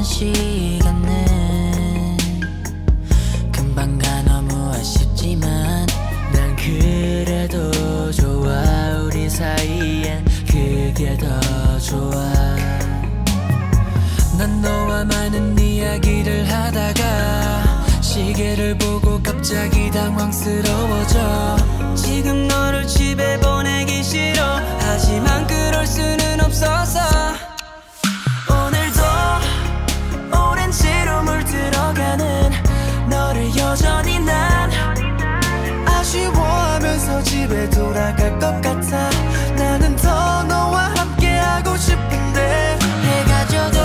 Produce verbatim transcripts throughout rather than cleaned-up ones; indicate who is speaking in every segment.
Speaker 1: 시간은 금방 가 너무 아쉽지만 난 그래도 좋아. 우리 사이엔 그게 더 좋아. 난 너와 많은 이야기를 하다가 시계를 보고 갑자기 당황스러워져. 지금 너를 집에 보내기 싫어. 하지만 그럴 수는 없어서 오늘도 오렌지로 물들어가는 너를 여전히 난 아쉬워하면서 집에 돌아갈 것 같아. 나는 더 너와 함께하고 싶은데 해가 져도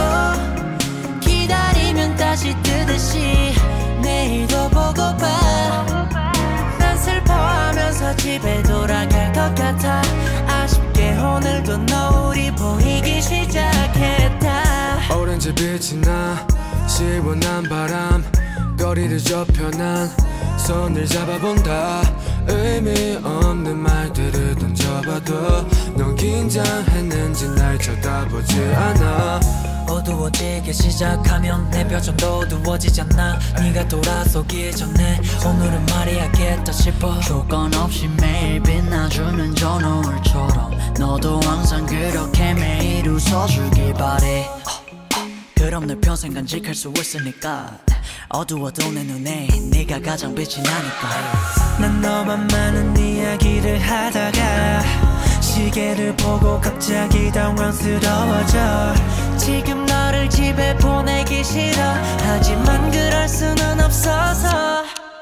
Speaker 1: 기다리면 다시 뜨듯이 내일도 보고파. 난 슬퍼하면서 집에 돌아갈 것 같아. 아쉽게 오늘도 노을이 보이기 시작했다.
Speaker 2: 오렌지 빛이 나 시원한 바람 거리를 좁혀 난 손을 잡아본다. 의미 없는 말들을 던져봐도 넌 긴장했는지 날 쳐다보지 않아.
Speaker 1: 어두워지기 시작하면 내 표정도 어두워지잖아. 네가 돌아서기 전에 오늘은 말해야겠다 싶어. 조건 없이 매일 빛나주는 저 노을처럼 너도 항상 그렇게 매일 웃어주길 바래. 그럼 늘 평생 간직할 수 있으니까. 어두워도 내 눈에 네가 가장 빛이 나니까. 난 너만 많은 이야기를 하다가 시계를 보고 갑자기 당황스러워져. 지금 너를 집에 보내기 싫어. 하지만 그럴 수는 없어서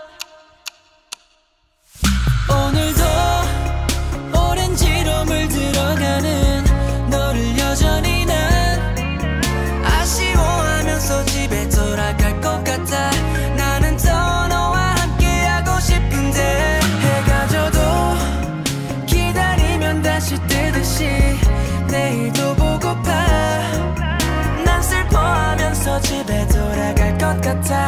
Speaker 1: 오늘도 오렌지로 물들어가는 너를 여전히 난 아쉬워하면서 집에 돌아갈 것 같아. 나는 더 너와 함께하고 싶은데 해가 져도 기다리면 다시 뜨듯이 내일도 보고파. 난 슬퍼하면서 집에 돌아갈 것 같아.